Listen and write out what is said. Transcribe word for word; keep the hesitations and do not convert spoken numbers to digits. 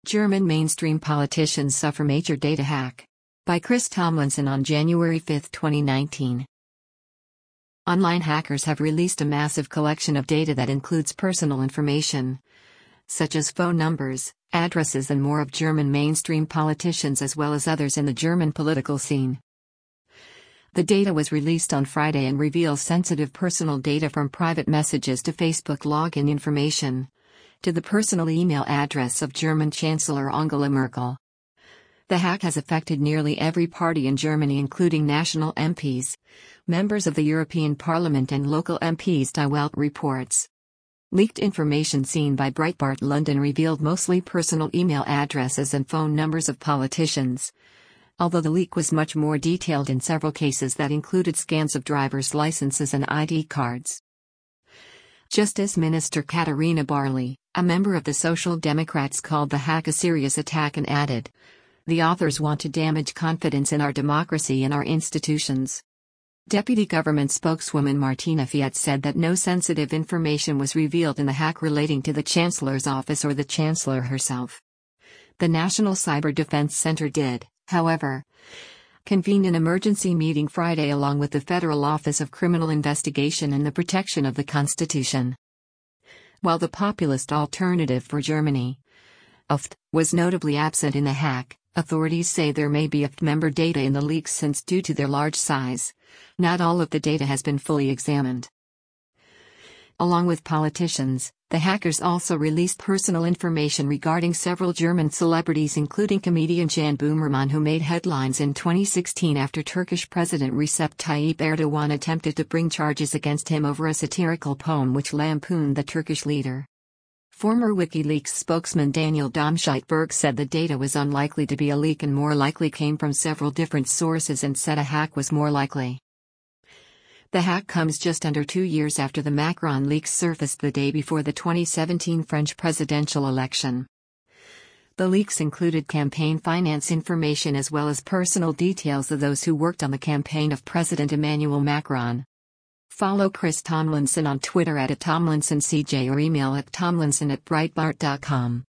German mainstream politicians suffer major data hack. By Chris Tomlinson on January fifth, twenty nineteen. Online hackers have released a massive collection of data that includes personal information, such as phone numbers, addresses and more of German mainstream politicians as well as others in the German political scene. The data was released on Friday and reveals sensitive personal data from private messages to Facebook login information, to the personal email address of German Chancellor Angela Merkel. The hack has affected nearly every party in Germany, including national M Ps, members of the European Parliament and local M Ps, Die Welt reports. Leaked information seen by Breitbart London revealed mostly personal email addresses and phone numbers of politicians, although the leak was much more detailed in several cases that included scans of driver's licenses and I D cards. Justice Minister Katharina Barley, a member of the Social Democrats, called the hack a serious attack and added, "The authors want to damage confidence in our democracy and our institutions." Deputy government spokeswoman Martina Fiat said that no sensitive information was revealed in the hack relating to the Chancellor's office or the Chancellor herself. The National Cyber Defense Center did, however, convened an emergency meeting Friday along with the Federal Office of Criminal Investigation and the Protection of the Constitution. While the populist Alternative for Germany, A F T, was notably absent in the hack, authorities say there may be A F T member data in the leaks since, due to their large size, not all of the data has been fully examined. Along with politicians, the hackers also released personal information regarding several German celebrities, including comedian Jan Böhmermann, who made headlines in twenty sixteen after Turkish President Recep Tayyip Erdogan attempted to bring charges against him over a satirical poem which lampooned the Turkish leader. Former WikiLeaks spokesman Daniel Domscheit-Berg said the data was unlikely to be a leak and more likely came from several different sources, and said a hack was more likely. The hack comes just under two years after the Macron leaks surfaced the day before the twenty seventeen French presidential election. The leaks included campaign finance information as well as personal details of those who worked on the campaign of President Emmanuel Macron. Follow Chris Tomlinson on Twitter at Tomlinson C J or email at tomlinson at breitbart dot com.